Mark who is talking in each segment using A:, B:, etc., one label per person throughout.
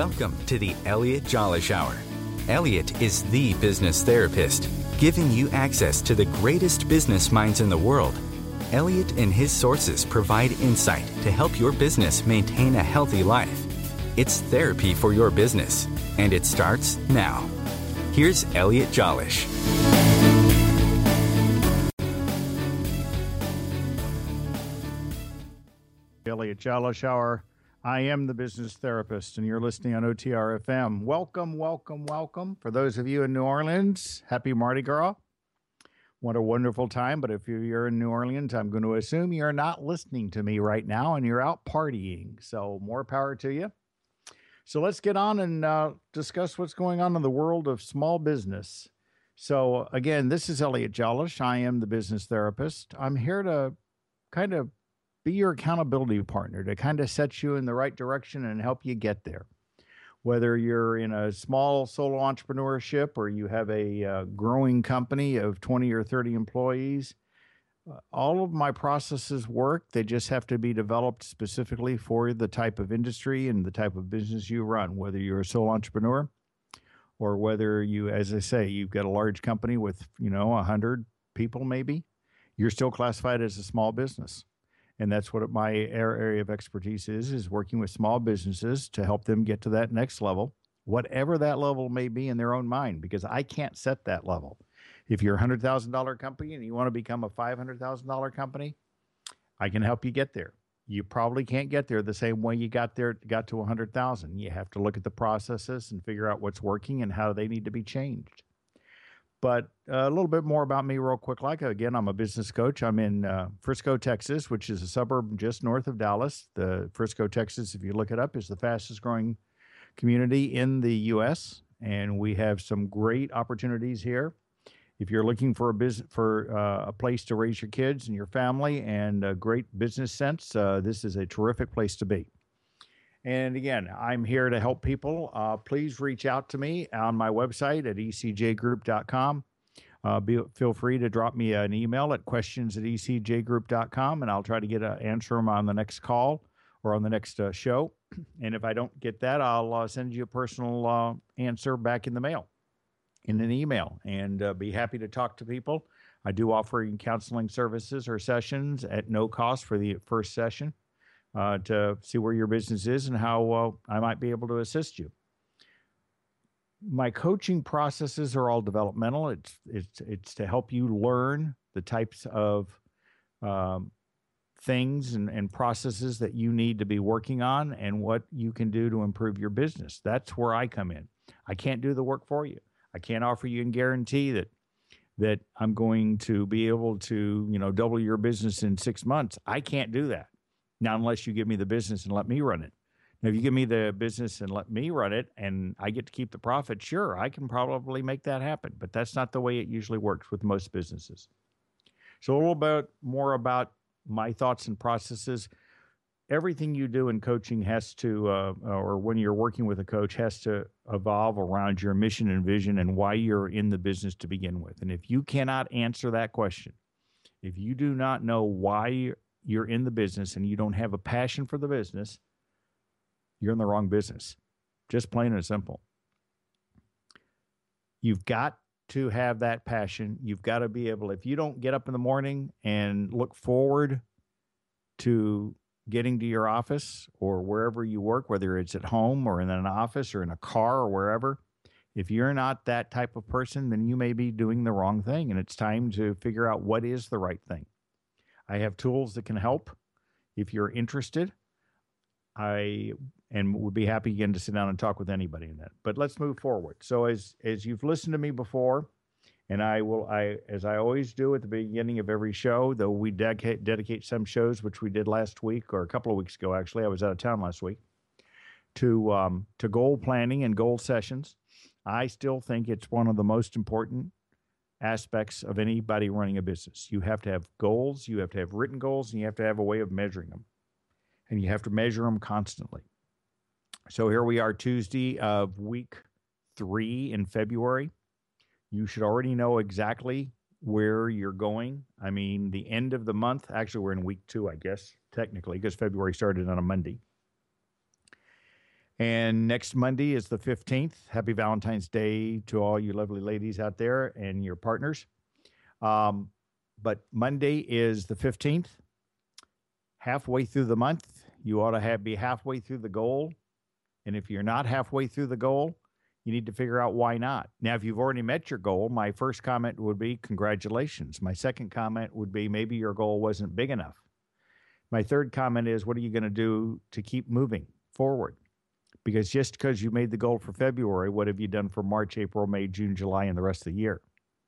A: Welcome to the Elliot Jollish Hour. Elliot is the business therapist, giving you access to the greatest business minds in the world. Elliot and his sources provide insight to help your business maintain a healthy life. It's therapy for your business, and it starts now. Here's Elliot Jollish.
B: Elliot Jollish Hour. I am the business therapist, and you're listening on OTR FM. Welcome, welcome, welcome. For those of you in New Orleans, happy Mardi Gras. What a wonderful time. But if you're in New Orleans, I'm going to assume you're not listening to me right now and you're out partying. So more power to you. So let's get on and discuss what's going on in the world of small business. So again, this is Elliot Jollish. I am the business therapist. I'm here to kind of be your accountability partner, to kind of set you in the right direction and help you get there. Whether you're in a small solo entrepreneurship or you have a growing company of 20 or 30 employees, all of my processes work. They just have to be developed specifically for the type of industry and the type of business you run, whether you're a sole entrepreneur or whether you, as I say, you've got a large company with, 100 people maybe, you're still classified as a small business. And that's what my area of expertise is working with small businesses to help them get to that next level, whatever that level may be in their own mind, because I can't set that level. If you're a $100,000 company and you want to become a $500,000 company, I can help you get there. You probably can't get there the same way you got to 100,000. You have to look at the processes and figure out what's working and how they need to be changed. But a little bit more about me real quick. Again, I'm a business coach. I'm in Frisco, Texas, which is a suburb just north of Dallas. The Frisco, Texas, if you look it up, is the fastest growing community in the U.S. And we have some great opportunities here. If you're looking for a place to raise your kids and your family and a great business sense, this is a terrific place to be. And again, I'm here to help people. Please reach out to me on my website at ecjgroup.com. Feel free to drop me an email at questions@ecjgroup.com, and I'll try to answer them on the next call or on the next show. And if I don't get that, I'll send you a personal answer back in the mail, in an email, and be happy to talk to people. I do offer counseling services or sessions at no cost for the first session. To see where your business is and how I might be able to assist you. My coaching processes are all developmental. It's to help you learn the types of things and processes that you need to be working on and what you can do to improve your business. That's where I come in. I can't do the work for you. I can't offer you and guarantee that I'm going to be able to double your business in 6 months. I can't do that. Not unless you give me the business and let me run it. Now, if you give me the business and let me run it and I get to keep the profit, sure, I can probably make that happen. But that's not the way it usually works with most businesses. So a little bit more about my thoughts and processes. Everything you do in coaching has to, or when you're working with a coach, has to evolve around your mission and vision and why you're in the business to begin with. And if you cannot answer that question, if you do not know why you're in the business and you don't have a passion for the business, you're in the wrong business. Just plain and simple. You've got to have that passion. You've got to be able, if you don't get up in the morning and look forward to getting to your office or wherever you work, whether it's at home or in an office or in a car or wherever, if you're not that type of person, then you may be doing the wrong thing. And it's time to figure out what is the right thing. I have tools that can help. If you're interested, I would be happy again to sit down and talk with anybody in that. But let's move forward. So as you've listened to me before, and as I always do at the beginning of every show, though we dedicate some shows, which we did last week or a couple of weeks ago, actually, I was out of town last week, to goal planning and goal sessions. I still think it's one of the most important aspects of anybody running a business. You have to have goals, you have to have written goals, and you have to have a way of measuring them. And you have to measure them constantly. So here we are, Tuesday of week 3 in February. You should already know exactly where you're going. I mean, the end of the month, actually we're in week 2, I guess, technically, because February started on a Monday. And next Monday is the 15th. Happy Valentine's Day to all you lovely ladies out there and your partners. But Monday is the 15th. Halfway through the month, you ought to be halfway through the goal. And if you're not halfway through the goal, you need to figure out why not. Now, if you've already met your goal, my first comment would be congratulations. My second comment would be maybe your goal wasn't big enough. My third comment is what are you going to do to keep moving forward? Because just because you made the goal for February, what have you done for March, April, May, June, July, and the rest of the year?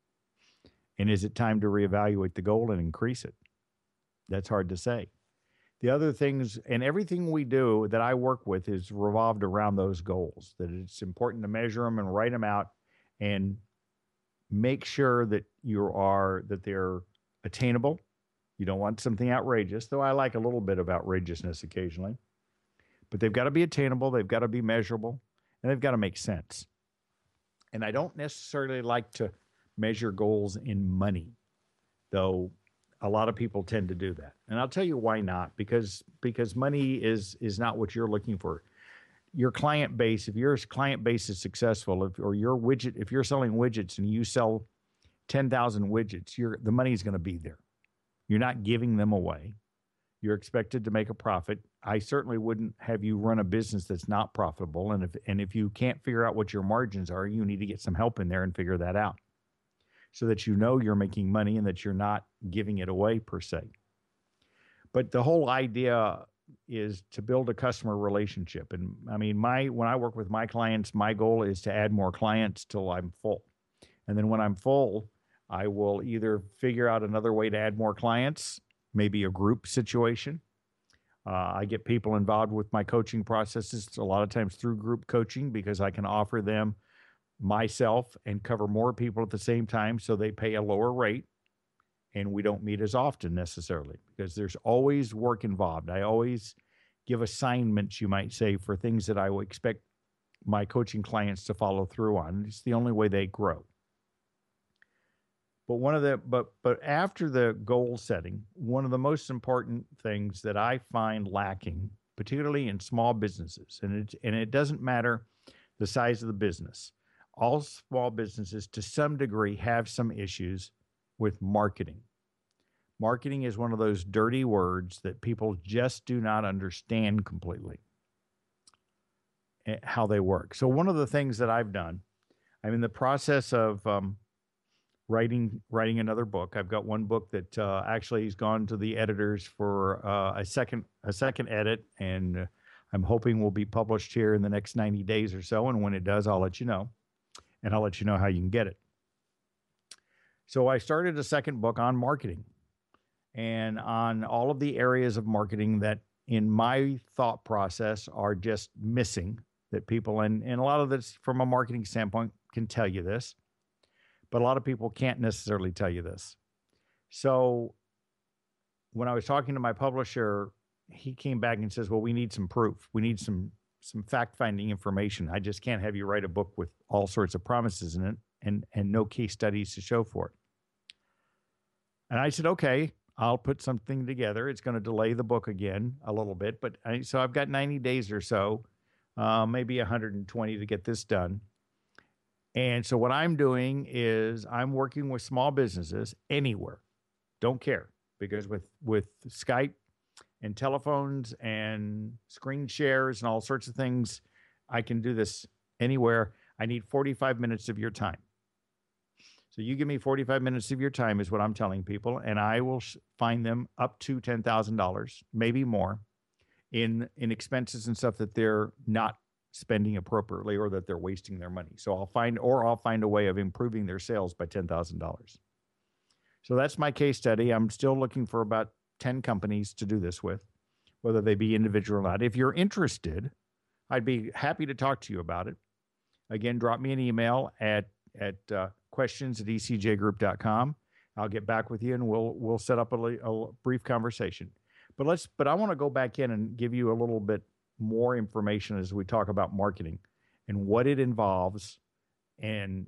B: And is it time to reevaluate the goal and increase it? That's hard to say. The other things and everything we do that I work with is revolved around those goals, that it's important to measure them and write them out and make sure that that they're attainable. You don't want something outrageous, though I like a little bit of outrageousness occasionally. But they've got to be attainable, they've got to be measurable, and they've got to make sense. And I don't necessarily like to measure goals in money, though a lot of people tend to do that. And I'll tell you why not, because money is not what you're looking for. Your client base, if your client base is successful, if you're selling widgets and you sell 10,000 widgets, the money's going to be there. You're not giving them away. You're expected to make a profit. I certainly wouldn't have you run a business that's not profitable. And if you can't figure out what your margins are, you need to get some help in there and figure that out, so that you know you're making money and that you're not giving it away per se. But the whole idea is to build a customer relationship. And I mean, when I work with my clients, my goal is to add more clients till I'm full. And then when I'm full, I will either figure out another way to add more clients, maybe a group situation. I get people involved with my coaching processes a lot of times through group coaching, because I can offer them myself and cover more people at the same time, so they pay a lower rate and we don't meet as often necessarily, because there's always work involved. I always give assignments, you might say, for things that I will expect my coaching clients to follow through on. It's the only way they grow. But after the goal setting, one of the most important things that I find lacking, particularly in small businesses, and it doesn't matter the size of the business. All small businesses, to some degree, have some issues with marketing. Marketing is one of those dirty words that people just do not understand completely how they work. So one of the things that I've done, I'm in the process of writing another book. I've got one book that actually has gone to the editors for a second edit, and I'm hoping will be published here in the next 90 days or so. And when it does, I'll let you know. And I'll let you know how you can get it. So I started a second book on marketing and on all of the areas of marketing that in my thought process are just missing, that people, and a lot of this from a marketing standpoint can tell you this, but a lot of people can't necessarily tell you this. So when I was talking to my publisher, he came back and says, well, we need some proof. We need some fact-finding information. I just can't have you write a book with all sorts of promises in it and no case studies to show for it. And I said, okay, I'll put something together. It's going to delay the book again a little bit, but so I've got 90 days or so, maybe 120 to get this done. And so what I'm doing is I'm working with small businesses anywhere. Don't care, because with Skype and telephones and screen shares and all sorts of things, I can do this anywhere. I need 45 minutes of your time. So you give me 45 minutes of your time is what I'm telling people, and I will find them up to $10,000, maybe more, in expenses and stuff that they're not spending appropriately or that they're wasting their money. So I'll find a way of improving their sales by $10,000. So that's my case study. I'm still looking for about 10 companies to do this with, whether they be individual or not. If you're interested, I'd be happy to talk to you about it. Again, drop me an email at questions@ecjgroup.com. I'll get back with you and we'll set up a brief conversation. But I want to go back in and give you a little bit more information as we talk about marketing and what it involves and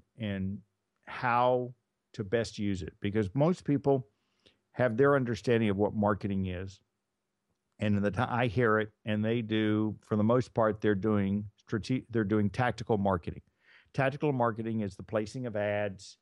B: how to best use it, because most people have their understanding of what marketing is, And in the time I hear it, and they do, for the most part, they're doing tactical marketing. Tactical marketing is the placing of ads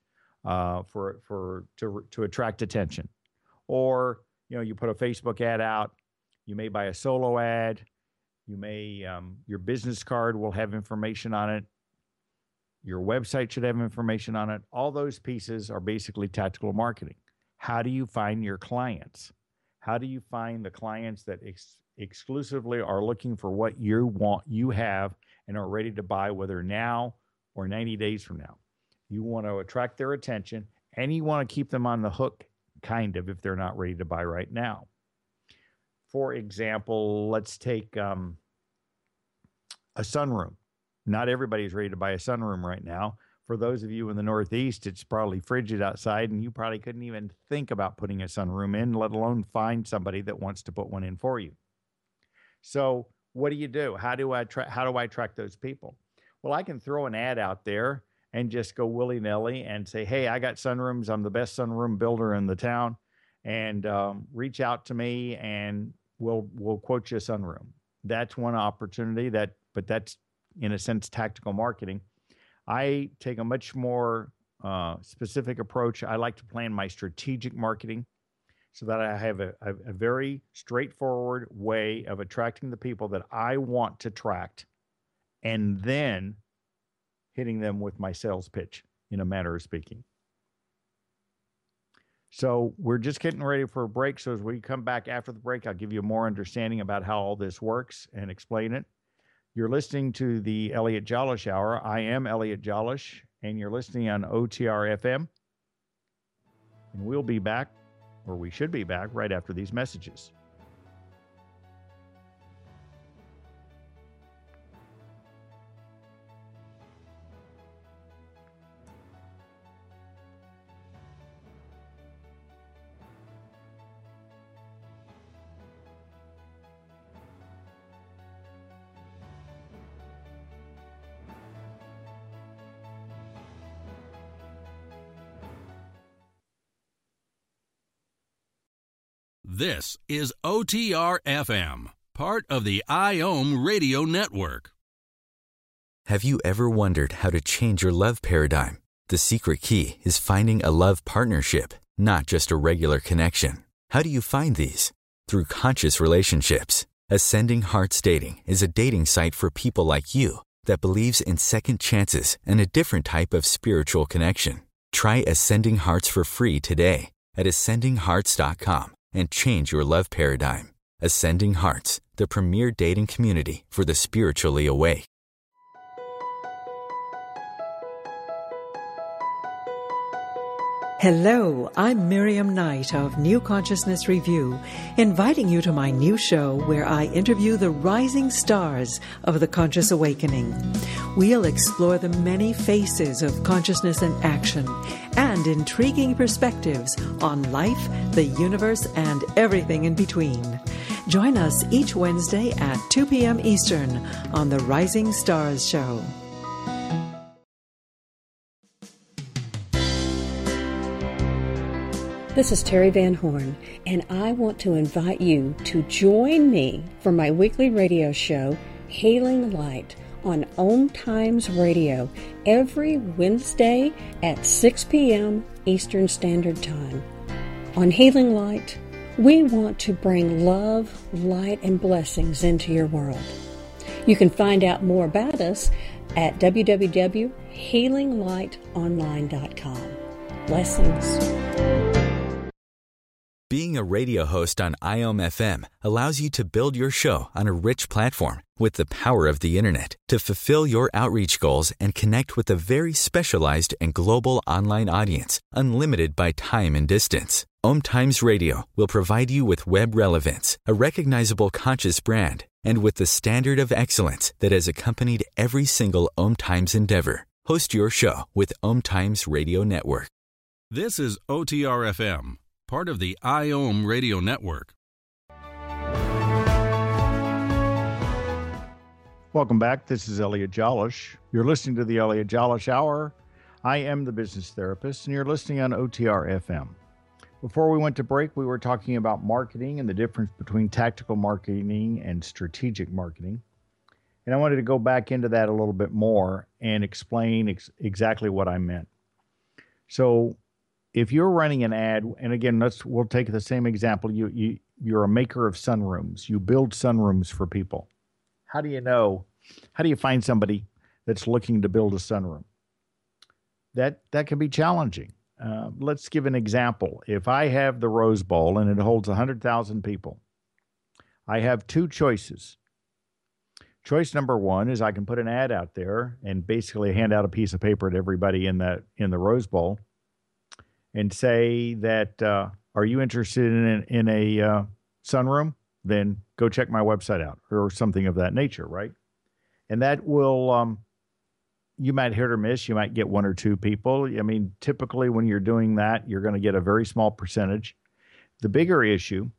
B: to attract attention, or you put a Facebook ad out. You may buy a solo ad. You may your business card will have information on it. Your website should have information on it. All those pieces are basically tactical marketing. How do you find your clients? How do you find the clients that exclusively are looking for what you have, and are ready to buy, whether now or 90 days from now? You want to attract their attention, and you want to keep them on the hook, kind of, if they're not ready to buy right now. For example, let's take a sunroom. Not everybody's ready to buy a sunroom right now. For those of you in the Northeast, it's probably frigid outside, and you probably couldn't even think about putting a sunroom in, let alone find somebody that wants to put one in for you. So what do? How do I attract those people? Well, I can throw an ad out there and just go willy-nilly and say, hey, I got sunrooms. I'm the best sunroom builder in the town, and reach out to me, and we'll quote you a sunroom. That's one opportunity, but that's, in a sense, tactical marketing. I take a much more specific approach. I like to plan my strategic marketing so that I have a very straightforward way of attracting the people that I want to attract, and then hitting them with my sales pitch, in a manner of speaking. So we're just getting ready for a break. So as we come back after the break, I'll give you more understanding about how all this works and explain it. You're listening to the Elliot Jolish Hour. I am Elliot Jolish, and you're listening on OTR FM. And we'll be back, or we should be back, right after these messages.
C: This is OTR FM, part of the IOM Radio Network.
A: Have you ever wondered how to change your love paradigm? The secret key is finding a love partnership, not just a regular connection. How do you find these? Through conscious relationships. Ascending Hearts Dating is a dating site for people like you that believes in second chances and a different type of spiritual connection. Try Ascending Hearts for free today at ascendinghearts.com. and change your love paradigm. Ascending Hearts, the premier dating community for the spiritually awake.
D: Hello, I'm Miriam Knight of New Consciousness Review, inviting you to my new show where I interview the rising stars of the conscious awakening. We'll explore the many faces of consciousness in action and intriguing perspectives on life, the universe, and everything in between. Join us each Wednesday at 2 p.m. Eastern on the Rising Stars Show.
E: This is Terry Van Horn, and I want to invite you to join me for my weekly radio show, Healing Light, on Om Times Radio, every Wednesday at 6 p.m. Eastern Standard Time. On Healing Light, we want to bring love, light, and blessings into your world. You can find out more about us at www.healinglightonline.com. Blessings.
A: Being a radio host on IOM FM allows you to build your show on a rich platform with the power of the internet to fulfill your outreach goals and connect with a very specialized and global online audience, unlimited by time and distance. Om Times Radio will provide you with web relevance, a recognizable conscious brand, and with the standard of excellence that has accompanied every single Om Times endeavor. Host your show with Om Times Radio Network.
C: This is OTR FM, part of the IOM Radio Network.
B: Welcome back. This is Elliot Jolish. You're listening to the Elliot Jolish Hour. I am the business therapist, and you're listening on OTR FM. Before we went to break, we were talking about marketing and the difference between tactical marketing and strategic marketing. And I wanted to go back into that a little bit more and explain exactly what I meant. So if you're running an ad, and again, we'll take the same example. You're a maker of sunrooms. You build sunrooms for people. How do you find somebody that's looking to build a sunroom? That can be challenging. Let's give an example. If I have the Rose Bowl and it holds 100,000 people, I have two choices. Choice number one is I can put an ad out there and basically hand out a piece of paper to everybody in the Rose Bowl and say that, are you interested in a sunroom? Then go check my website out, or something of that nature, right? And that will, you might hit or miss. You might get one or two people. I mean, typically when you're doing that, you're going to get a very small percentage. The bigger issue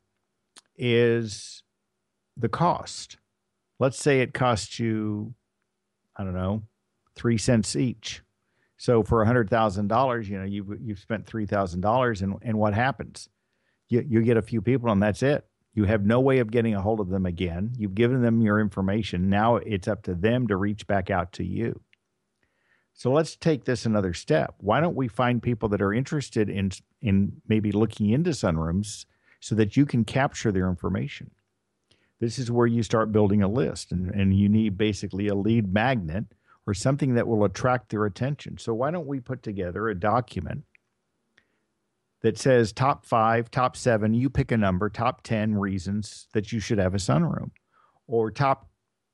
B: is the cost. Let's say it costs you, I don't know, 3 cents each. So for $100,000, you've spent $3,000, and what happens? You get a few people, and that's it. You have no way of getting a hold of them again. You've given them your information. Now it's up to them to reach back out to you. So let's take this another step. Why don't we find people that are interested in maybe looking into sunrooms so that you can capture their information? This is where you start building a list, and you need basically a lead magnet or something that will attract their attention. So why don't we put together a document that says top 5, top 7, you pick a number, top 10 reasons that you should have a sunroom, or top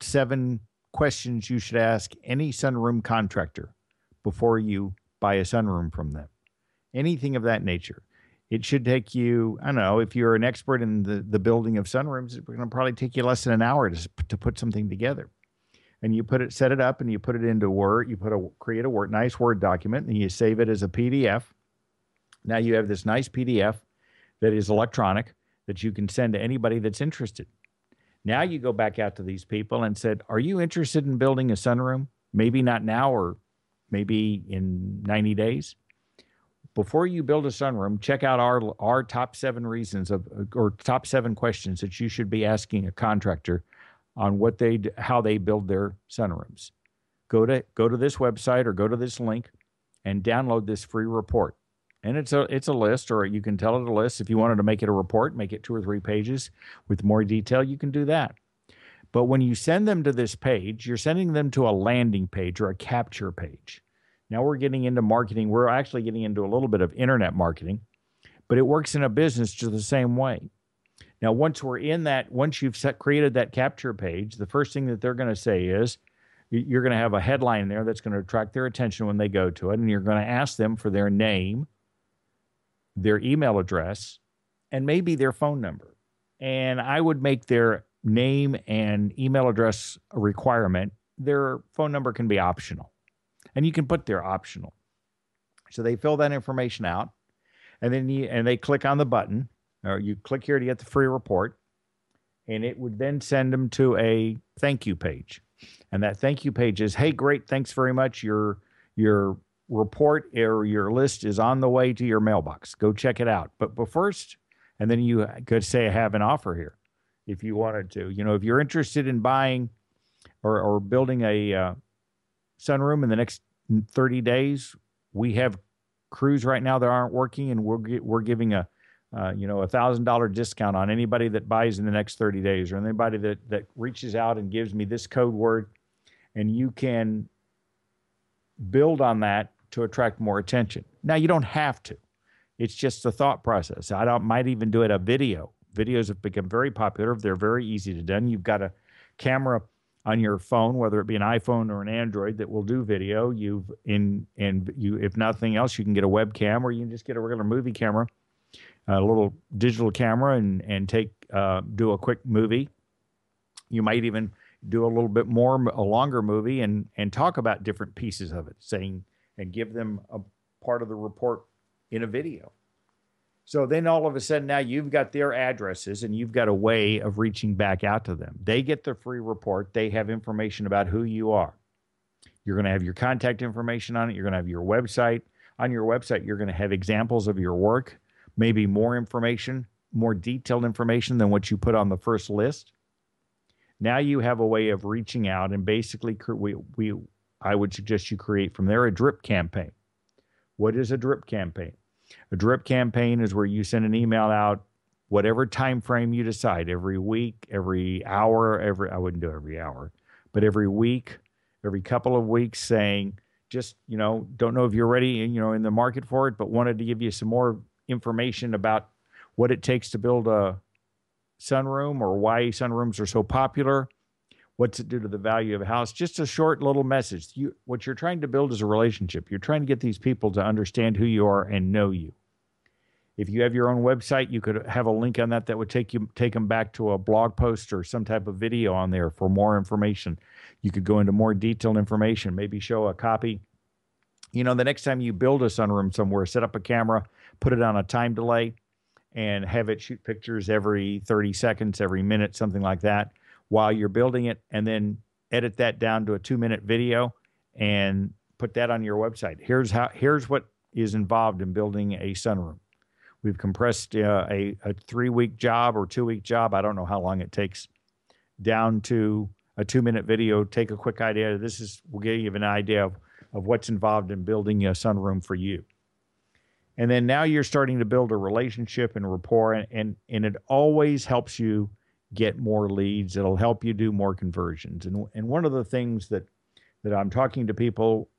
B: 7 questions you should ask any sunroom contractor before you buy a sunroom from them. Anything of that nature. It should take you, I don't know, if you're an expert in the building of sunrooms, it's going to probably take you less than an hour to put something together. And you set it up, and you put it into Word. You create a nice Word document, and you save it as a PDF. Now you have this nice PDF that is electronic that you can send to anybody that's interested. Now you go back out to these people and said, are you interested in building a sunroom? Maybe not now, or maybe in 90 days. Before you build a sunroom, check out our top 7 reasons or top 7 questions that you should be asking a contractor on how they build their sunrooms. Go to this website or go to this link and download this free report. And it's a list, or you can tell it a list. If you wanted to make it a report, make it 2 or 3 pages with more detail, you can do that. But when you send them to this page, you're sending them to a landing page or a capture page. Now we're getting into marketing. We're actually getting into a little bit of internet marketing, but it works in a business just the same way. Now, once you've created that capture page, the first thing that they're going to say is, you're going to have a headline there that's going to attract their attention when they go to it, and you're going to ask them for their name, their email address, and maybe their phone number. And I would make their name and email address a requirement. Their phone number can be optional. And you can put their optional. So they fill that information out, and then they click on the button, or you click here to get the free report, and it would then send them to a thank you page. And that thank you page is, hey, great, thanks very much. Your report or your list is on the way to your mailbox. Go check it out. But first, and then you could say, I have an offer here if you wanted to. If you're interested in buying or building a sunroom in the next 30 days, we have crews right now that aren't working, and we're giving a $1,000 discount on anybody that buys in the next 30 days, or anybody that reaches out and gives me this code word, and you can build on that to attract more attention. Now, you don't have to. It's just a thought process. Might even do it a video. Videos have become very popular. They're very easy to do. You've got a camera on your phone, whether it be an iPhone or an Android, that will do video. If nothing else, you can get a webcam, or you can just get a regular movie camera, a little digital camera, and do a quick movie. You might even do a little bit more, a longer movie, and talk about different pieces of it, and give them a part of the report in a video. So then all of a sudden now you've got their addresses, and you've got a way of reaching back out to them. They get the free report. They have information about who you are. You're going to have your contact information on it. You're going to have your website. On your website, you're going to have examples of your work. maybe more information, more detailed information than what you put on the first list. Now you have a way of reaching out, and basically I would suggest you create from there a drip campaign. What is a drip campaign? A drip campaign is where you send an email out, whatever time frame you decide, every week, every hour, I wouldn't do every hour, but every week, every couple of weeks, saying, just, don't know if you're ready, in the market for it, but wanted to give you some more information about what it takes to build a sunroom, or why sunrooms are so popular. What's it do to the value of a house? Just a short little message. What you're trying to build is a relationship. You're trying to get these people to understand who you are and know you. If you have your own website, you could have a link on that would take them back to a blog post or some type of video on there for more information. You could go into more detailed information, maybe show a copy. The next time you build a sunroom somewhere, set up a camera, put it on a time delay, and have it shoot pictures every 30 seconds, every minute, something like that, while you're building it, and then edit that down to a 2-minute video and put that on your website. Here's what is involved in building a sunroom. We've compressed a 3-week job or 2-week job, I don't know how long it takes, down to a 2-minute video. Take a quick idea. We'll give you an idea of what's involved in building a sunroom for you. And then now you're starting to build a relationship and rapport, and it always helps you get more leads. It'll help you do more conversions. And one of the things that I'm talking to people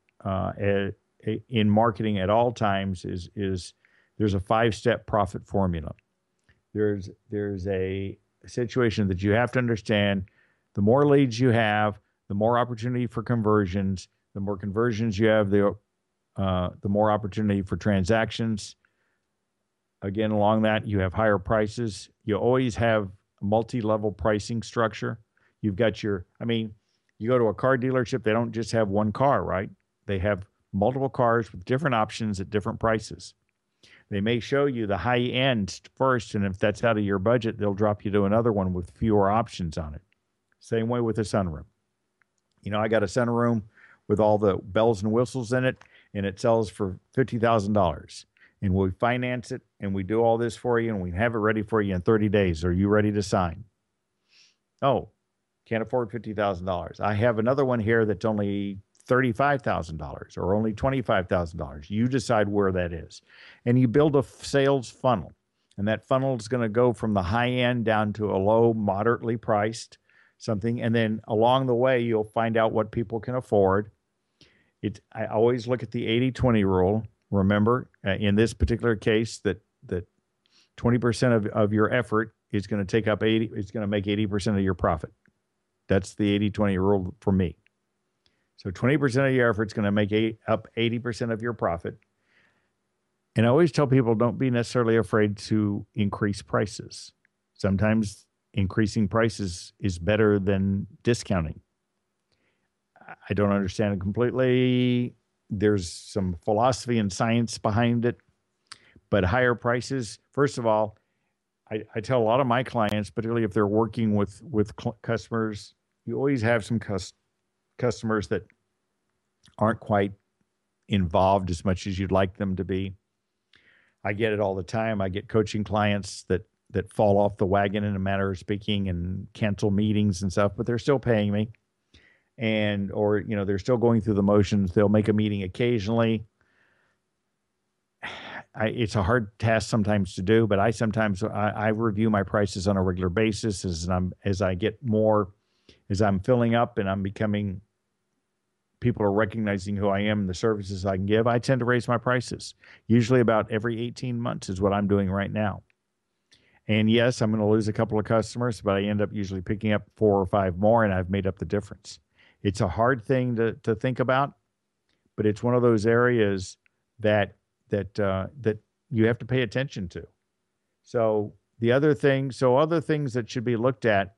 B: in marketing at all times is there's a 5-step profit formula. There's a situation that you have to understand. The more leads you have, the more opportunity for conversions. The more conversions you have, the more opportunity for transactions. Again, along that, you have higher prices. You always have a multi-level pricing structure. You've got you go to a car dealership, they don't just have one car, right? They have multiple cars with different options at different prices. They may show you the high end first, and if that's out of your budget, they'll drop you to another one with fewer options on it. Same way with a sunroom. I got a sunroom with all the bells and whistles in it, and it sells for $50,000. And we finance it, and we do all this for you, and we have it ready for you in 30 days. Are you ready to sign? Oh, can't afford $50,000. I have another one here that's only $35,000 or only $25,000. You decide where that is. And you build a sales funnel. And that funnel is going to go from the high end down to a low, moderately priced something. And then along the way, you'll find out what people can afford. I always look at the 80-20 rule. Remember, in this particular case, that 20% of your effort is going to take up 80. It's going to make 80% of your profit. That's the 80-20 rule for me. So 20% of your effort is going to make up 80% of your profit. And I always tell people, don't be necessarily afraid to increase prices. Sometimes increasing prices is better than discounting. I don't understand it completely. There's some philosophy and science behind it. But higher prices, first of all, I tell a lot of my clients, particularly if they're working with customers, you always have some customers that aren't quite involved as much as you'd like them to be. I get it all the time. I get coaching clients that fall off the wagon, in a matter of speaking, and cancel meetings and stuff, but they're still paying me. Or they're still going through the motions. They'll make a meeting occasionally. It's a hard task sometimes to do, but I review my prices on a regular basis as I'm filling up and I'm becoming, people are recognizing who I am and the services I can give. I tend to raise my prices. Usually about every 18 months is what I'm doing right now. And yes, I'm going to lose a couple of customers, but I end up usually picking up 4 or 5 more, and I've made up the difference. It's a hard thing to think about, but it's one of those areas that you have to pay attention to. So other things that should be looked at.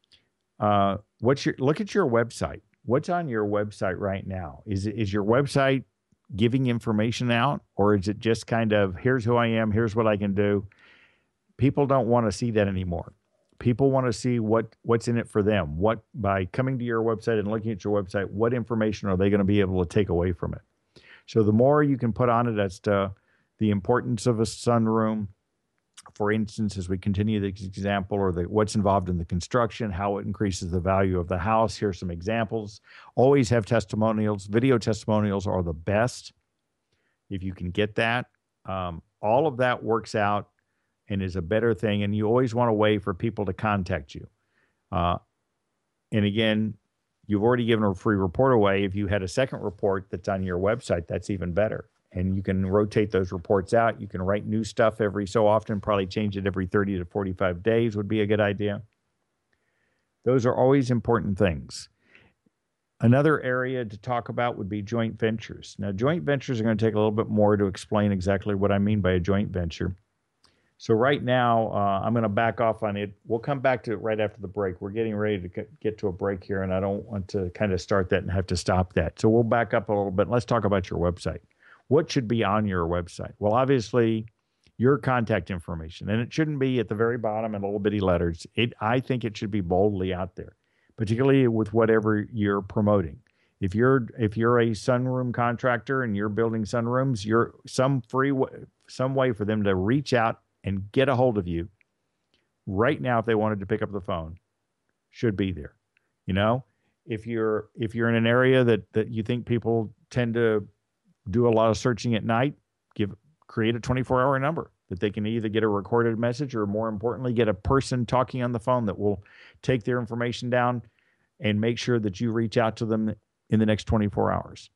B: Look at your website. What's on your website right now? Is your website giving information out, or is it just kind of, here's who I am, here's what I can do? People don't want to see that anymore. People want to see what's in it for them. By coming to your website and looking at your website, what information are they going to be able to take away from it? So the more you can put on it as to the importance of a sunroom, For instance, as we continue this example, or what's involved in the construction, how it increases the value of the house. Here's some examples. Always have testimonials. Video testimonials are the best if you can get that. All of that works out and is a better thing. And you always want a way for people to contact you. And again, you've already given a free report away. If you had a second report that's on your website, that's even better. And you can rotate those reports out. You can write new stuff every so often, probably change it every 30 to 45 days would be a good idea. Those are always important things. Another area to talk about would be joint ventures. Now, joint ventures are going to take a little bit more to explain exactly what I mean by a joint venture. So right now, I'm going to back off on it. We'll come back to it right after the break. We're getting ready to get to a break here, and I don't want to kind of start that and have to stop that. So we'll back up a little bit. Let's talk about your website. What should be on your website? Well, obviously, your contact information, and it shouldn't be at the very bottom in little bitty letters. I think it should be boldly out there, particularly with whatever you're promoting. If you're a sunroom contractor and you're building sunrooms, some way for them to reach out and get a hold of you right now if they wanted to pick up the phone should be there. You know, if you're in an area that you think people tend to do a lot of searching at night, create a 24-hour number that they can either get a recorded message or, more importantly, get a person talking on the phone that will take their information down and make sure that you reach out to them in the next 24 hours.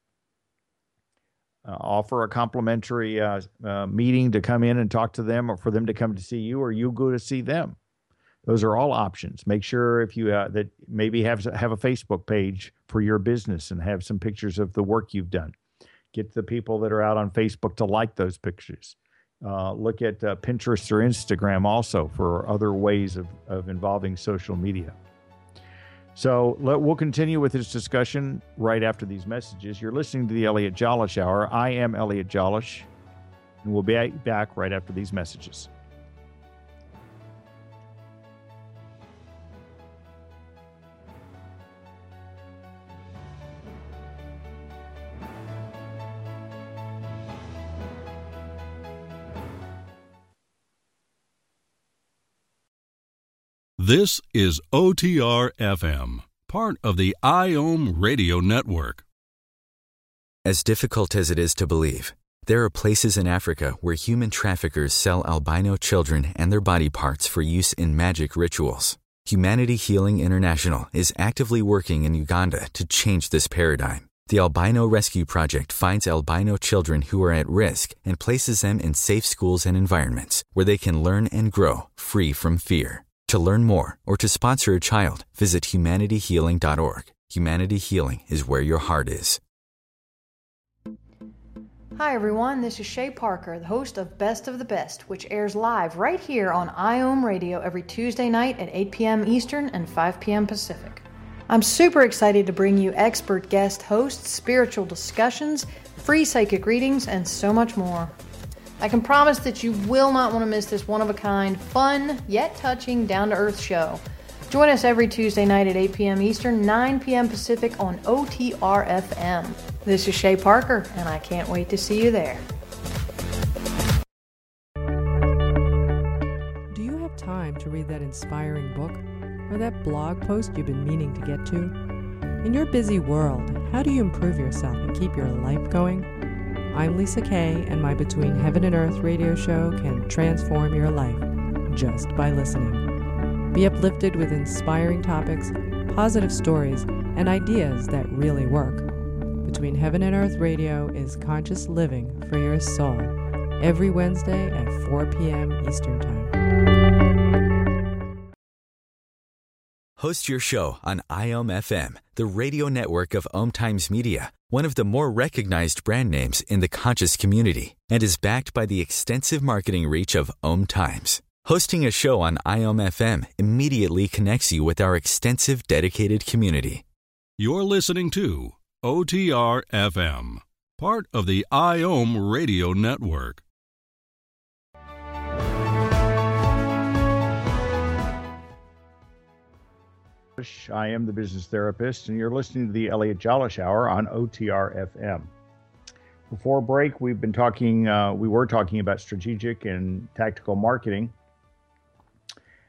B: Offer a complimentary meeting to come in and talk to them, or for them to come to see you, or you go to see them. Those are all options. Make sure if you that maybe have a Facebook page for your business and have some pictures of the work you've done. Get the people that are out on Facebook to like those pictures. Look at Pinterest or Instagram also for other ways of involving social media. So we'll continue with this discussion right after these messages. You're listening to the Elliot Jolish Hour. I am Elliot Jolish, and we'll be back right after these messages.
C: This is OTR FM, part of the IOM Radio Network.
A: As difficult as it is to believe, there are places in Africa where human traffickers sell albino children and their body parts for use in magic rituals. Humanity Healing International is actively working in Uganda to change this paradigm. The Albino Rescue Project finds albino children who are at risk and places them in safe schools and environments where they can learn and grow free from fear. To learn more or to sponsor a child, visit humanityhealing.org. Humanity Healing is where your heart is.
F: Hi everyone, this is Shay Parker, the host of Best of the Best, which airs live right here on IOM Radio every Tuesday night at 8 p.m. Eastern and 5 p.m. Pacific. I'm super excited to bring you expert guest hosts, spiritual discussions, free psychic readings, and so much more. I can promise that you will not want to miss this one-of-a-kind, fun, yet touching, down-to-earth show. Join us every Tuesday night at 8 p.m. Eastern, 9 p.m. Pacific on OTR FM. This is Shay Parker, and I can't wait to see you there.
G: Do you have time to read that inspiring book or that blog post you've been meaning to get to? In your busy world, how do you improve yourself and keep your life going? I'm Lisa Kay, and my Between Heaven and Earth radio show can transform your life just by listening. Be uplifted with inspiring topics, positive stories, and ideas that really work. Between Heaven and Earth radio is conscious living for your soul, every Wednesday at 4 p.m. Eastern Time.
A: Host your show on IOM FM, the radio network of Om Times Media, one of the more recognized brand names in the conscious community, and is backed by the extensive marketing reach of Om Times. Hosting a show on IOM FM immediately connects you with our extensive dedicated community.
C: You're listening to OTR FM, part of the IOM Radio Network.
B: I am the business therapist, and you're listening to the Elliot Jolish Hour on OTR FM. Before break, we were talking about strategic and tactical marketing.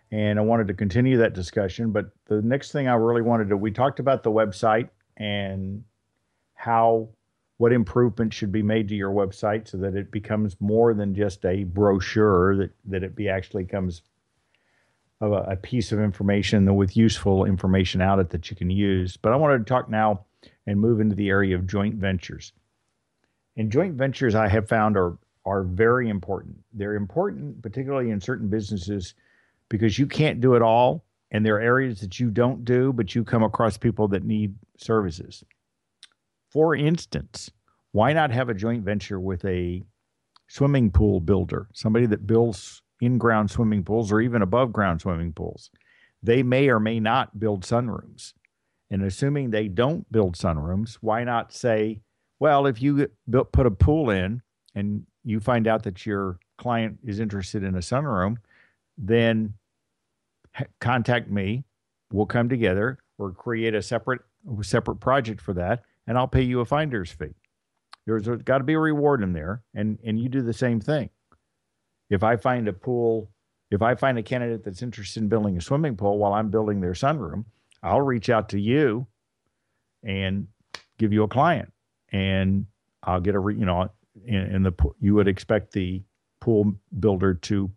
B: And I wanted to continue that discussion. But the next thing I really wanted to, we talked about the website and what improvements should be made to your website so that it becomes more than just a brochure, that it actually becomes a piece of information with useful information out it that you can use. But I wanted to talk now and move into the area of joint ventures. And joint ventures, I have found, are very important. They're important, particularly in certain businesses, because you can't do it all, and there are areas that you don't do, but you come across people that need services. For instance, why not have a joint venture with a swimming pool builder, somebody that builds in-ground swimming pools or even above-ground swimming pools? They may or may not build sunrooms. And assuming they don't build sunrooms, why not say, well, if you put a pool in and you find out that your client is interested in a sunroom, then contact me. We'll come together or create a separate project for that, and I'll pay you a finder's fee. There's got to be a reward in there, and you do the same thing. If I find a candidate that's interested in building a swimming pool while I'm building their sunroom, I'll reach out to you and give you a client, and I'll get you would expect the pool builder to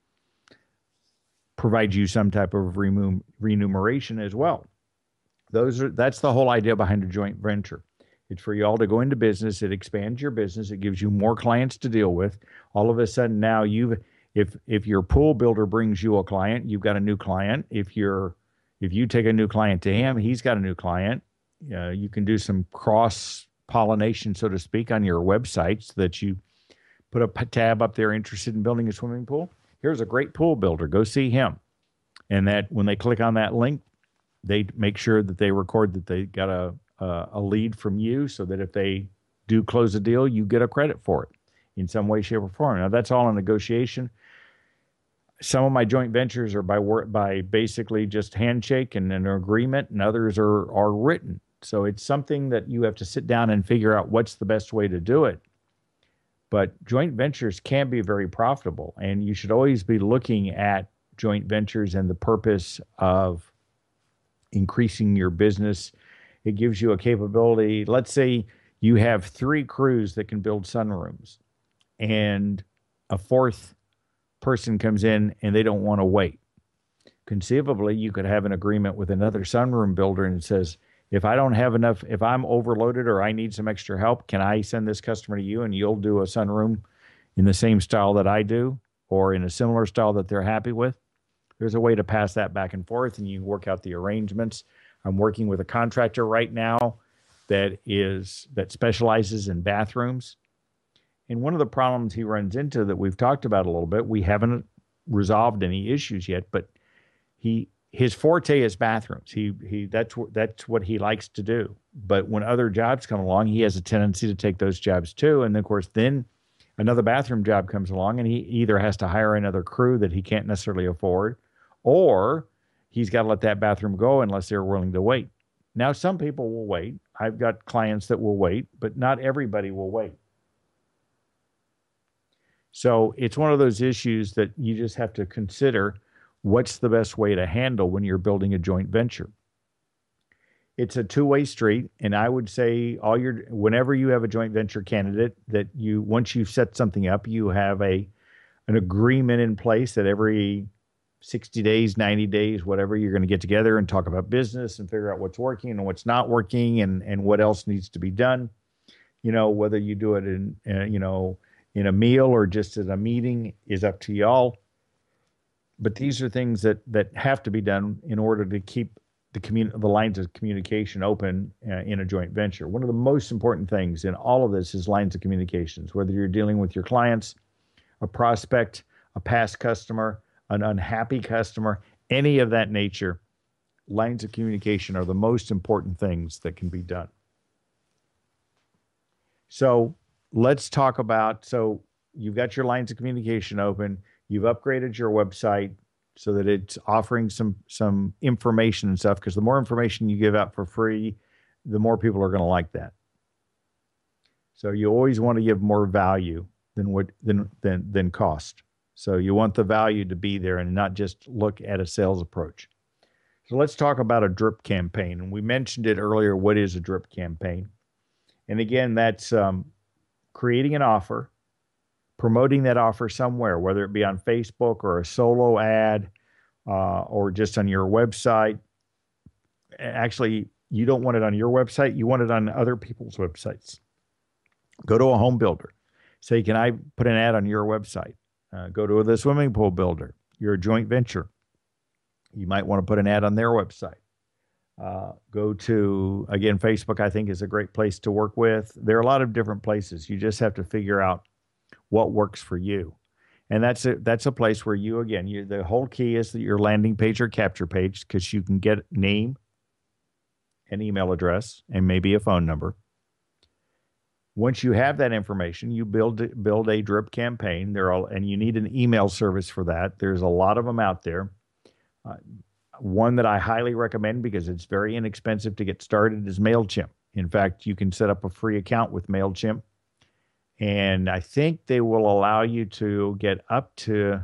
B: provide you some type of remuneration as well. That's the whole idea behind a joint venture. It's for you all to go into business. It expands your business. It gives you more clients to deal with. All of a sudden now if your pool builder brings you a client, you've got a new client. If you take a new client to him, he's got a new client. You can do some cross-pollination, so to speak, on your website so that you put a tab up there interested in building a swimming pool. Here's a great pool builder. Go see him. And that when they click on that link, they make sure that they record that they got a lead from you so that if they do close a deal, you get a credit for it in some way, shape, or form. Now, that's all a negotiation. Some of my joint ventures are by basically just handshake and an agreement, and others are written. So it's something that you have to sit down and figure out what's the best way to do it. But joint ventures can be very profitable, and you should always be looking at joint ventures and the purpose of increasing your business. It gives you a capability. Let's say you have 3 crews that can build sunrooms, and a 4th person comes in and they don't want to wait. Conceivably, you could have an agreement with another sunroom builder and it says, if I don't have enough, if I'm overloaded or I need some extra help, can I send this customer to you and you'll do a sunroom in the same style that I do or in a similar style that they're happy with? There's a way to pass that back and forth, and you work out the arrangements. I'm working with a contractor right now that specializes in bathrooms. And one of the problems he runs into that we've talked about a little bit, we haven't resolved any issues yet, but his forte is bathrooms. That's what he likes to do. But when other jobs come along, he has a tendency to take those jobs too. And of course, then another bathroom job comes along and he either has to hire another crew that he can't necessarily afford, or he's got to let that bathroom go unless they're willing to wait. Now, some people will wait. I've got clients that will wait, but not everybody will wait. So it's one of those issues that you just have to consider what's the best way to handle when you're building a joint venture. It's a two-way street, and I would say whenever you have a joint venture candidate, that once you've set something up, you have an agreement in place that every 60 days, 90 days, whatever, you're going to get together and talk about business and figure out what's working and what's not working and what else needs to be done. Whether you do it in a meal or just at a meeting is up to y'all. But these are things that have to be done in order to keep the lines of communication open in a joint venture. One of the most important things in all of this is lines of communications, whether you're dealing with your clients, a prospect, a past customer, an unhappy customer, any of that nature. Lines of communication are the most important things that can be done. So let's talk about, you've got your lines of communication open. You've upgraded your website so that it's offering some information and stuff, because the more information you give out for free, the more people are going to like that. So you always want to give more value than cost. So you want the value to be there and not just look at a sales approach. So let's talk about a drip campaign. And we mentioned it earlier. What is a drip campaign? And again, that's creating an offer, promoting that offer somewhere, whether it be on Facebook or a solo ad or just on your website. Actually, you don't want it on your website. You want it on other people's websites. Go to a home builder. Say, can I put an ad on your website? Go to the swimming pool builder. You're a joint venture. You might want to put an ad on their website. Go to, again, Facebook, I think, is a great place to work with. There are a lot of different places. You just have to figure out what works for you. And that's a place where you, again, the whole key is that your landing page or capture page, because you can get name, an email address, and maybe a phone number. Once you have that information, you build a drip campaign. And you need an email service for that. There's a lot of them out there. One that I highly recommend because it's very inexpensive to get started is MailChimp. In fact, you can set up a free account with MailChimp, and I think they will allow you to get up to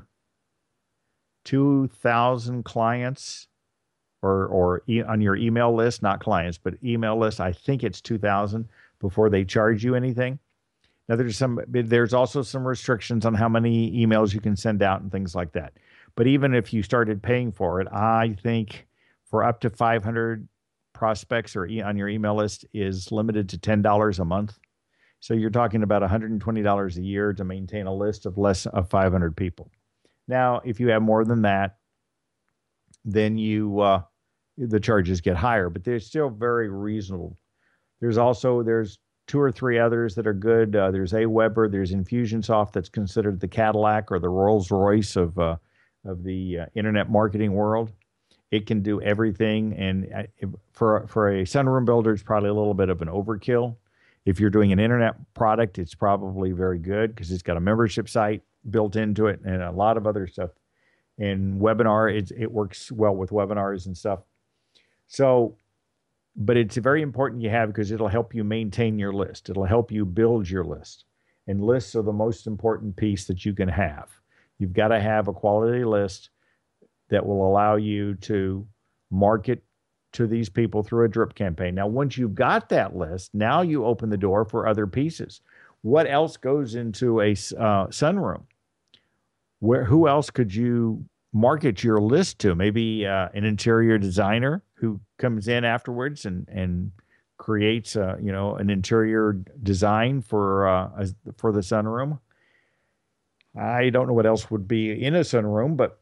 B: 2,000 clients or on your email list, not clients, but email list. I think it's 2,000 before they charge you anything. Now, there's also some restrictions on how many emails you can send out and things like that. But even if you started paying for it, I think for up to 500 prospects or on your email list is limited to $10 a month. So you're talking about $120 a year to maintain a list of less of 500 people. Now, if you have more than that, then the charges get higher, but they're still very reasonable. There's 2 or 3 others that are good. There's Aweber, there's Infusionsoft that's considered the Cadillac or the Rolls-Royce of the internet marketing world. It can do everything, and for a sunroom builder, it's probably a little bit of an overkill. If you're doing an internet product, it's probably very good because it's got a membership site built into it and a lot of other stuff. And webinar, it works well with webinars and stuff. So, but it's very important you have because it'll help you maintain your list. It'll help you build your list. And lists are the most important piece that you can have. You've got to have a quality list that will allow you to market to these people through a drip campaign. Now, once you've got that list, now you open the door for other pieces. What else goes into a sunroom? Who else could you market your list to? Maybe an interior designer who comes in afterwards and creates an interior design for the sunroom. I don't know what else would be in a sunroom, but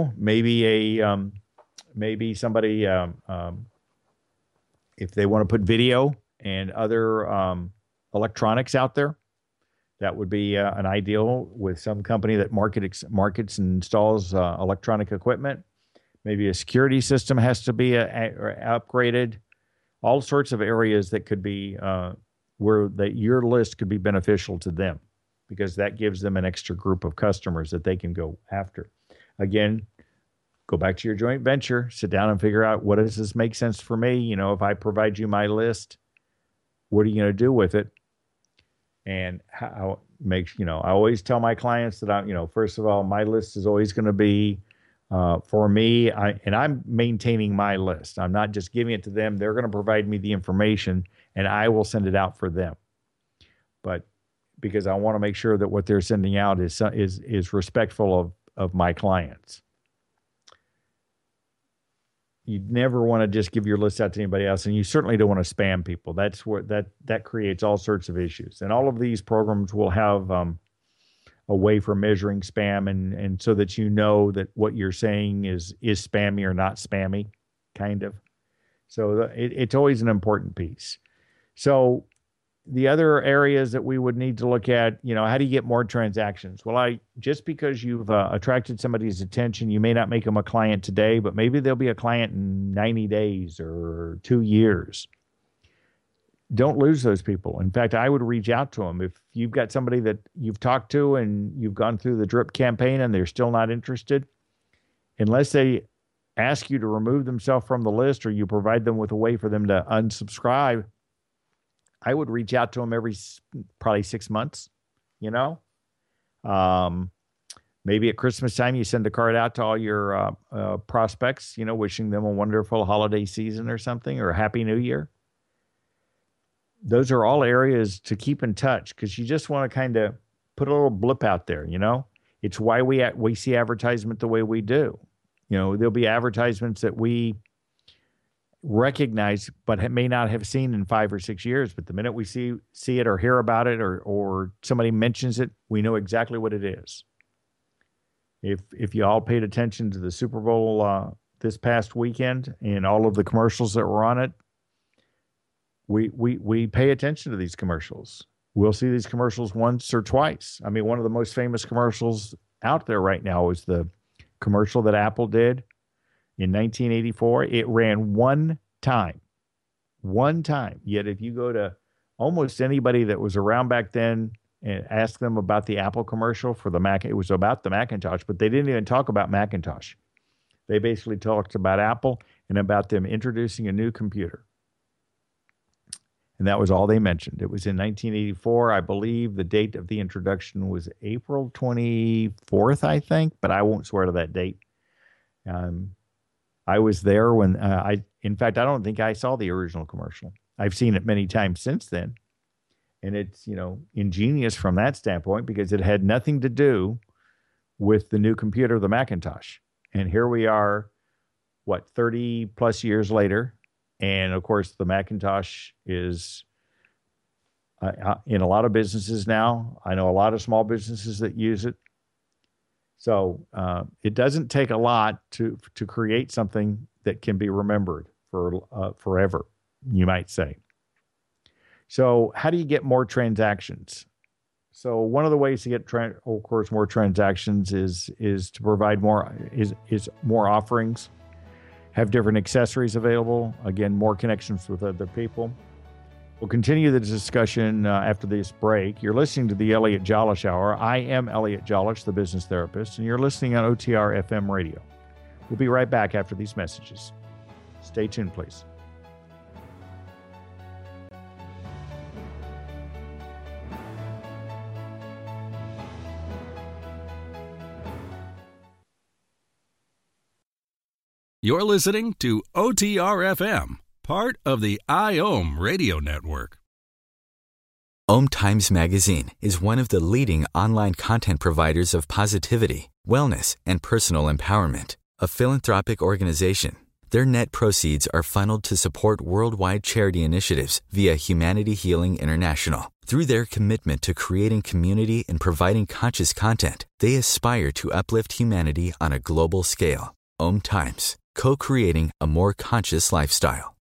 B: maybe somebody if they want to put video and other electronics out there, that would be an ideal with some company that markets and installs electronic equipment. Maybe a security system has to be upgraded. All sorts of areas that could be where your list could be beneficial to them, because that gives them an extra group of customers that they can go after. Again, go back to your joint venture, sit down and figure out, what does this make sense for me? If I provide you my list, what are you going to do with it? And how I always tell my clients that first of all, my list is always going to be for me. I'm maintaining my list. I'm not just giving it to them. They're going to provide me the information and I will send it out for them. But because I want to make sure that what they're sending out is respectful of my clients. You never want to just give your list out to anybody else, and you certainly don't want to spam people. That's where that creates all sorts of issues. And all of these programs will have a way for measuring spam, and so that you know that what you're saying is spammy or not spammy, kind of. So it's always an important piece. So the other areas that we would need to look at, how do you get more transactions? Well, just because you've attracted somebody's attention, you may not make them a client today, but maybe they'll be a client in 90 days or 2 years. Don't lose those people. In fact, I would reach out to them. If you've got somebody that you've talked to and you've gone through the drip campaign and they're still not interested, unless they ask you to remove themselves from the list or you provide them with a way for them to unsubscribe, I would reach out to them every probably 6 months, Maybe at Christmas time, you send a card out to all your prospects, wishing them a wonderful holiday season or something, or a Happy New Year. Those are all areas to keep in touch because you just want to kind of put a little blip out there, It's why we see advertisement the way we do. There'll be advertisements that we recognize but may not have seen in 5 or 6 years. But the minute we see it or hear about it or somebody mentions it, we know exactly what it is. If you all paid attention to the Super Bowl this past weekend and all of the commercials that were on it, we pay attention to these commercials. We'll see these commercials once or twice. I mean, one of the most famous commercials out there right now is the commercial that Apple did in 1984. It ran one time. Yet if you go to almost anybody that was around back then and ask them about the Apple commercial for the Mac, it was about the Macintosh, but they didn't even talk about Macintosh. They basically talked about Apple and about them introducing a new computer. And that was all they mentioned. It was in 1984. I believe the date of the introduction was April 24th, I think, but I won't swear to that date. I was there when in fact, I don't think I saw the original commercial. I've seen it many times since then. And it's, ingenious from that standpoint because it had nothing to do with the new computer, the Macintosh. And here we are, 30 plus years later. And of course, the Macintosh is in a lot of businesses now. I know a lot of small businesses that use it. So it doesn't take a lot to create something that can be remembered for forever, you might say. So how do you get more transactions? So one of the ways to get, of course, more transactions is to provide more offerings. Have different accessories available. Again, more connections with other people. We'll continue the discussion after this break. You're listening to the Elliot Jolish Hour. I am Elliot Jolish, the business therapist, and you're listening on OTR FM radio. We'll be right back after these messages. Stay tuned, please.
C: You're listening to OTR FM, part of the IOM radio network.
A: OM Times Magazine is one of the leading online content providers of positivity, wellness, and personal empowerment. A philanthropic organization, their net proceeds are funneled to support worldwide charity initiatives via Humanity Healing International. Through their commitment to creating community and providing conscious content, they aspire to uplift humanity on a global scale. OM Times, co-creating a more conscious lifestyle.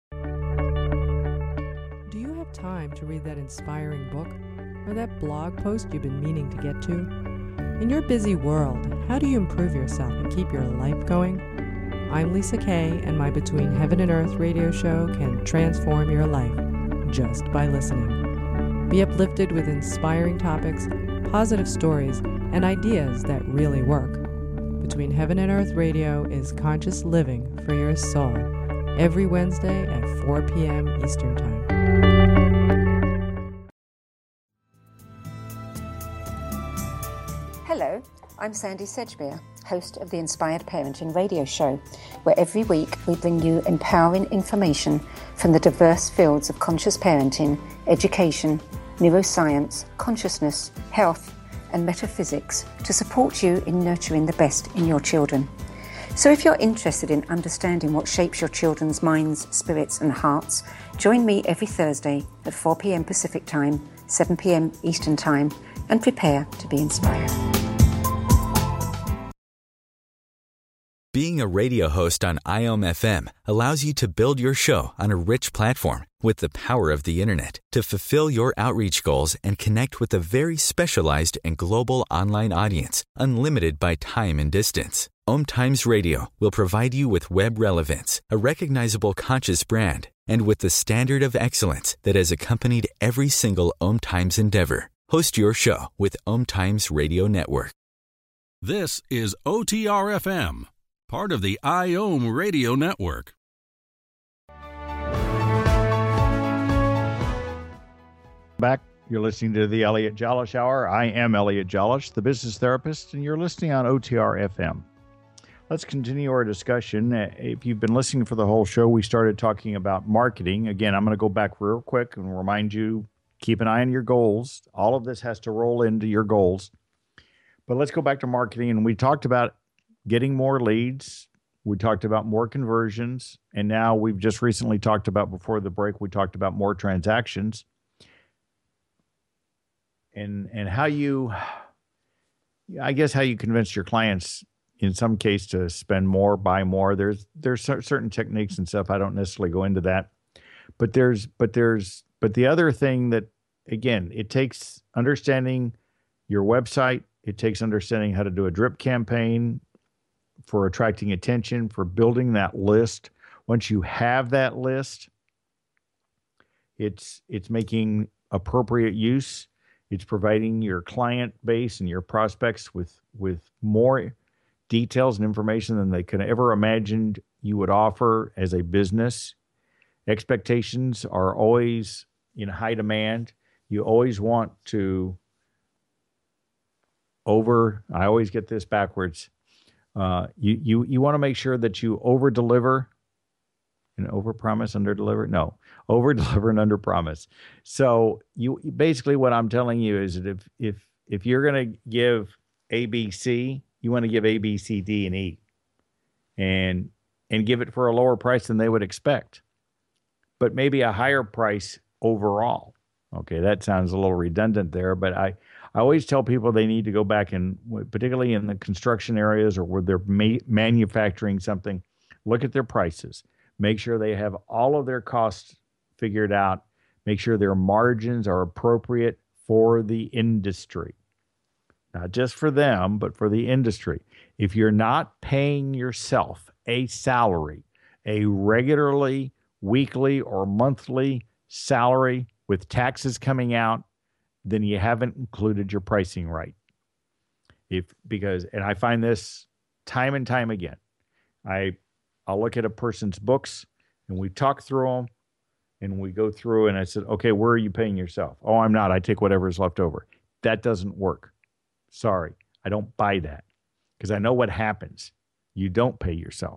G: Do you have time to read that inspiring book or that blog post you've been meaning to get to? In your busy world, how do you improve yourself and keep your life going? I'm Lisa Kay, and my Between Heaven and Earth radio show can transform your life just by listening. Be uplifted with inspiring topics, positive stories, and ideas that really work. Between Heaven and Earth Radio is conscious living for your soul, every Wednesday at 4 p.m. Eastern Time.
H: Hello, I'm Sandy Sedgbeer, host of the Inspired Parenting radio show, where every week we bring you empowering information from the diverse fields of conscious parenting, education, neuroscience, consciousness, health, and metaphysics to support you in nurturing the best in your children. So if you're interested in understanding what shapes your children's minds, spirits, and hearts, join me every Thursday at 4 p.m. Pacific Time, 7 p.m. Eastern Time, and prepare to be inspired.
A: Being a radio host on IOM FM allows you to build your show on a rich platform with the power of the internet to fulfill your outreach goals and connect with a very specialized and global online audience, unlimited by time and distance. OM Times Radio will provide you with web relevance, a recognizable conscious brand, and with the standard of excellence that has accompanied every single OM Times endeavor. Host your show with OM Times Radio Network.
C: This is OTR FM, part of the IOM radio network.
B: Back You're listening to the Elliot Jalish Hour. I am Elliot Jalish, the business therapist, and you're listening on OTR FM. Let's continue our discussion. If you've been listening for the whole show, we started talking about marketing. Again, I'm going to go back real quick and remind you, keep an eye on your goals. All of this has to roll into your goals. But let's go back to marketing. And we talked about getting more leads. We talked about more conversions. And now we've just recently talked about, before the break, we talked about more transactions. And how you, I guess, how you convince your clients in some case to spend more, buy more. There's certain techniques and stuff. I don't necessarily go into that, but the other thing that, again, it takes understanding your website. It takes understanding how to do a drip campaign for attracting attention, for building that list. Once you have that list, it's making appropriate use. It's providing your client base and your prospects with more details and information than they could ever imagined you would offer as a business. Expectations are always in high demand. You always want to I always get this backwards. You want to make sure that you over-deliver and over-promise, under-deliver? No, over-deliver and under-promise. So you basically, what I'm telling you is that if you're going to give ABC, you want to give A, B, C, D, and E, and give it for a lower price than they would expect, but maybe a higher price overall. Okay, that sounds a little redundant there, but I always tell people they need to go back and, particularly in the construction areas or where they're manufacturing something, look at their prices. Make sure they have all of their costs figured out. Make sure their margins are appropriate for the industry. Not just for them, but for the industry. If you're not paying yourself a salary, a regularly, weekly, or monthly salary with taxes coming out, then you haven't included your pricing right. And I find this time and time again. I'll look at a person's books and we talk through them and we go through and I said, okay, where are you paying yourself? Oh, I'm not. I take whatever's left over. That doesn't work. Sorry, I don't buy that because I know what happens. You don't pay yourself.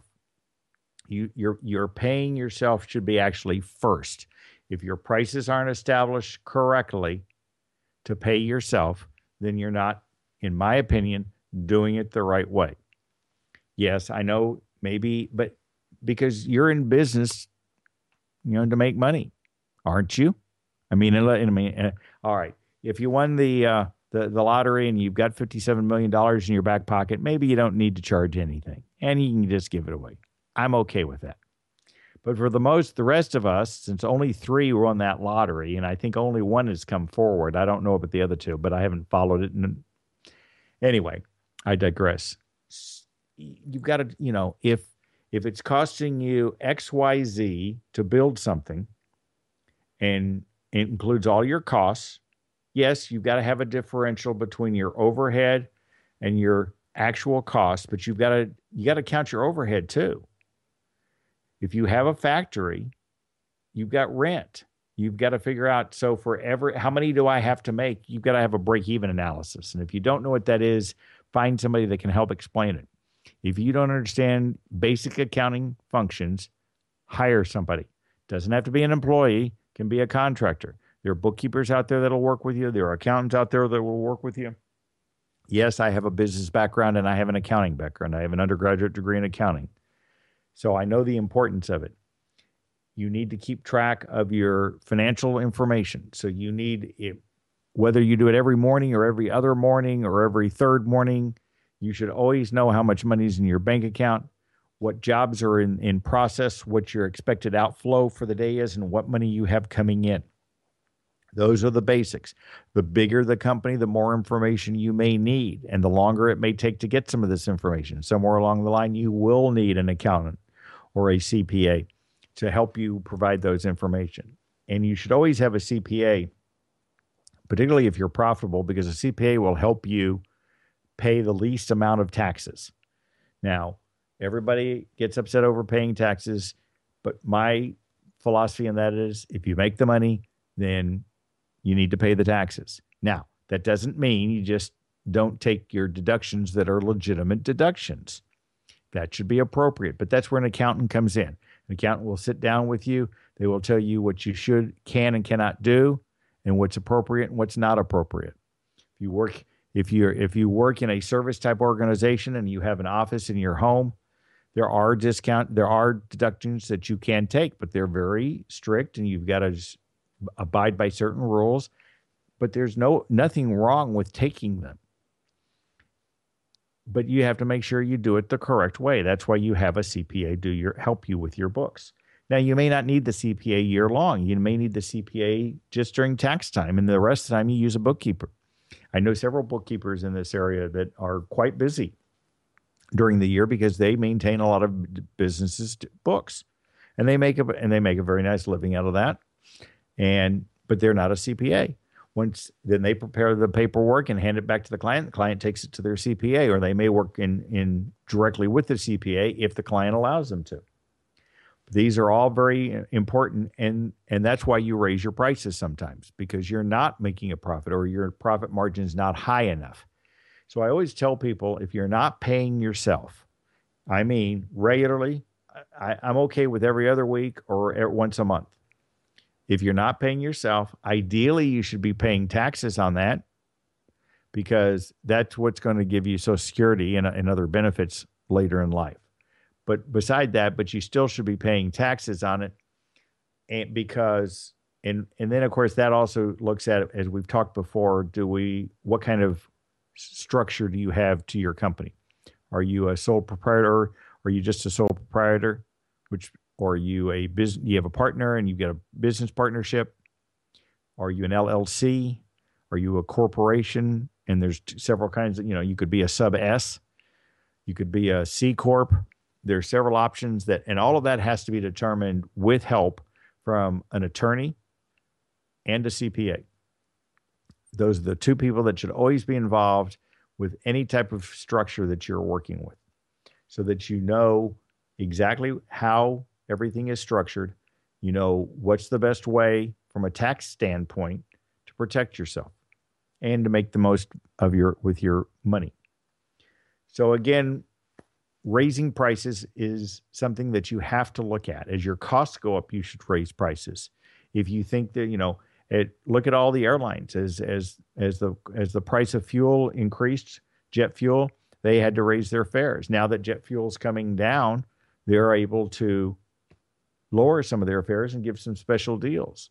B: Your paying yourself should be actually first. If your prices aren't established correctly to pay yourself, then you're not, in my opinion, doing it the right way. Yes, I know maybe, but because you're in business, to make money, aren't you? I mean, all right. If you won the lottery and you've got $57 million in your back pocket, maybe you don't need to charge anything and you can just give it away. I'm okay with that. But for the rest of us, since only 3 won that lottery, and I think only 1 has come forward. I don't know about the other 2, but I haven't followed it. Anyway, I digress. You've got to, if it's costing you XYZ to build something and it includes all your costs, yes, you've got to have a differential between your overhead and your actual costs, but you got to count your overhead too. If you have a factory, you've got rent. You've got to figure out, so for how many do I have to make? You've got to have a break-even analysis. And if you don't know what that is, find somebody that can help explain it. If you don't understand basic accounting functions, hire somebody. Doesn't have to be an employee, can be a contractor. There are bookkeepers out there that'll work with you. There are accountants out there that will work with you. Yes, I have a business background and I have an accounting background. I have an undergraduate degree in accounting. So I know the importance of it. You need to keep track of your financial information. So you need it, whether you do it every morning or every other morning or every third morning, you should always know how much money is in your bank account, what jobs are in process, what your expected outflow for the day is, and what money you have coming in. Those are the basics. The bigger the company, the more information you may need, and the longer it may take to get some of this information. Somewhere along the line, you will need an accountant or a CPA to help you provide those information. And you should always have a CPA, particularly if you're profitable, because a CPA will help you pay the least amount of taxes. Now, everybody gets upset over paying taxes, but my philosophy on that is if you make the money, then you need to pay the taxes. Now, that doesn't mean you just don't take your deductions that are legitimate deductions. That should be appropriate, but that's where an accountant comes in. An accountant will sit down with you. They will tell you what you can and cannot do, and what's appropriate and what's not appropriate. If you work in a service type organization and you have an office in your home, there are deductions that you can take, but they're very strict, and you've got to just abide by certain rules. But there's nothing wrong with taking them. But you have to make sure you do it the correct way. That's why you have a CPA help you with your books. Now, you may not need the CPA year long. You may need the CPA just during tax time, and the rest of the time you use a bookkeeper. I know several bookkeepers in this area that are quite busy during the year because they maintain a lot of businesses' books, and they make a very nice living out of that. But they're not a CPA. Then they prepare the paperwork and hand it back to the client. The client takes it to their CPA, or they may work in directly with the CPA if the client allows them to. These are all very important, and that's why you raise your prices sometimes, because you're not making a profit or your profit margin is not high enough. So I always tell people, if you're not paying yourself, I mean regularly, I'm okay with every other week or once a month. If you're not paying yourself, ideally you should be paying taxes on that, because that's what's going to give you Social Security and other benefits later in life. But beside that, you still should be paying taxes on it, and then of course that also looks at, as we've talked before, what kind of structure do you have to your company? Are you a sole proprietor? Or are you just a sole proprietor? Or are you you have a partner and you get a business partnership? Are you an LLC? Are you a corporation? And there's several kinds of, you could be a sub S, you could be a C corp. There are several options and all of that has to be determined with help from an attorney and a CPA. Those are the two people that should always be involved with any type of structure that you're working with, so that you know exactly how everything is structured. You know what's the best way from a tax standpoint to protect yourself and to make the most of with your money. So again, raising prices is something that you have to look at. As your costs go up, you should raise prices. If you think that, look at all the airlines. As the price of fuel increased, jet fuel, they had to raise their fares. Now that jet fuel is coming down, they're able to lower some of their fares and give some special deals.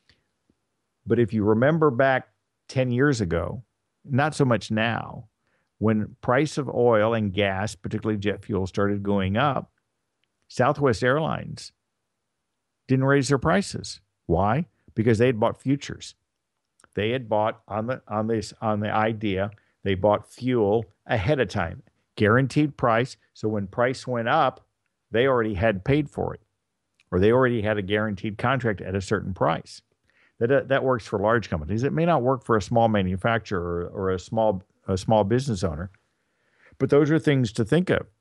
B: But if you remember back 10 years ago, not so much now, when price of oil and gas, particularly jet fuel, started going up, Southwest Airlines didn't raise their prices. Why? Because they had bought futures. They had bought on the idea, they bought fuel ahead of time, guaranteed price. So when price went up, they already had paid for it, or they already had a guaranteed contract at a certain price. That works for large companies. It may not work for a small manufacturer or a small business owner, but those are things to think of.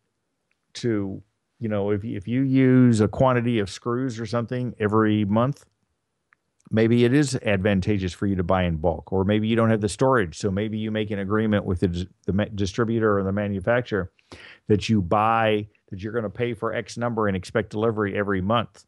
B: If you use a quantity of screws or something every month, maybe it is advantageous for you to buy in bulk, or maybe you don't have the storage. So maybe you make an agreement with the distributor or the manufacturer that you're going to pay for X number and expect delivery every month.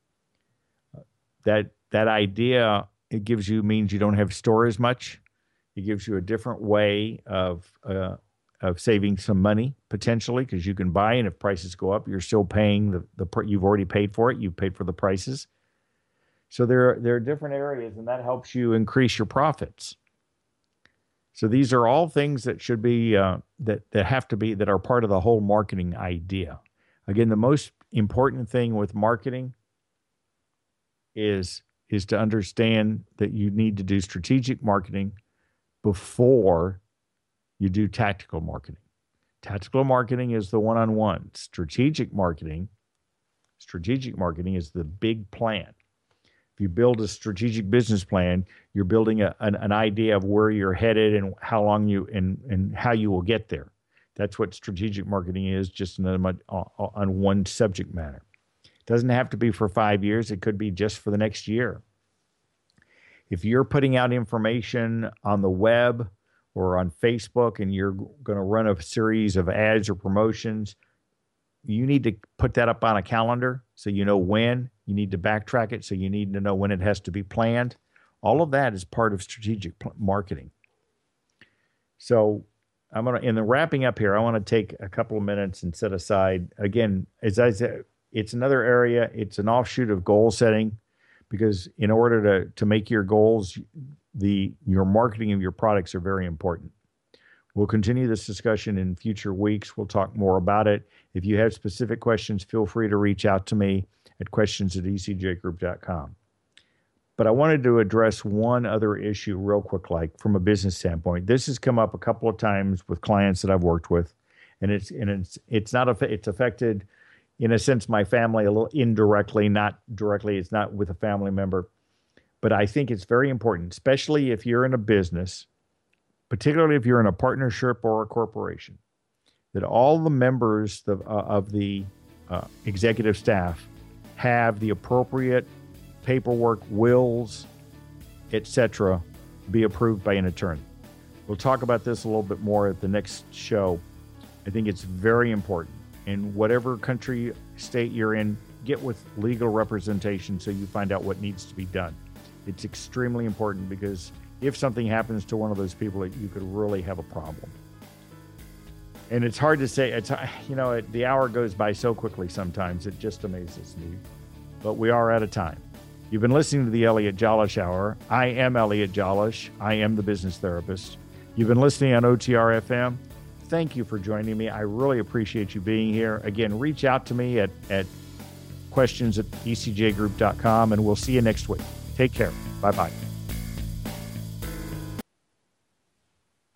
B: That idea, means you don't have to store as much. It gives you a different way of saving some money potentially, because you can buy, and if prices go up, you're still paying you've already paid for it. You've paid for the prices. So there are different areas, and that helps you increase your profits. So these are all things that should be that are part of the whole marketing idea. Again, the most important thing with marketing is to understand that you need to do strategic marketing before you do tactical marketing. Tactical marketing is the one-on-one. Strategic marketing is the big plan. If you build a strategic business plan, you're building an idea of where you're headed and how long and how you will get there. That's what strategic marketing is, just on one subject matter. It doesn't have to be for 5 years. It could be just for the next year. If you're putting out information on the web or on Facebook and you're going to run a series of ads or promotions, you need to put that up on a calendar so you know when. You need to backtrack it so you need to know when it has to be planned. All of that is part of strategic marketing. So in the wrapping up here, I want to take a couple of minutes and set aside, again, as I said, it's another area, it's an offshoot of goal setting, because in order to make your goals, your marketing of your products are very important. We'll continue this discussion in future weeks. We'll talk more about it. If you have specific questions, feel free to reach out to me at questions@ecjgroup.com. But I wanted to address one other issue real quick, like from a business standpoint. This has come up a couple of times with clients that I've worked with, and it's affected, in a sense, my family a little indirectly, not directly. It's not with a family member, but I think it's very important, especially if you're in a business, particularly if you're in a partnership or a corporation, that all the members of the executive staff have the appropriate paperwork, wills, etc., be approved by an attorney. We'll talk about this a little bit more at the next show. I think it's very important. In whatever country, state you're in, get with legal representation so you find out what needs to be done. It's extremely important, because if something happens to one of those people, you could really have a problem. And it's hard to say. The hour goes by so quickly sometimes. It just amazes me. But we are out of time. You've been listening to the Elliot Jolish Hour. I am Elliot Jolish. I am the business therapist. You've been listening on OTR FM. Thank you for joining me. I really appreciate you being here. Again, reach out to me at questions@ecjgroup.com, and we'll see you next week. Take care. Bye-bye.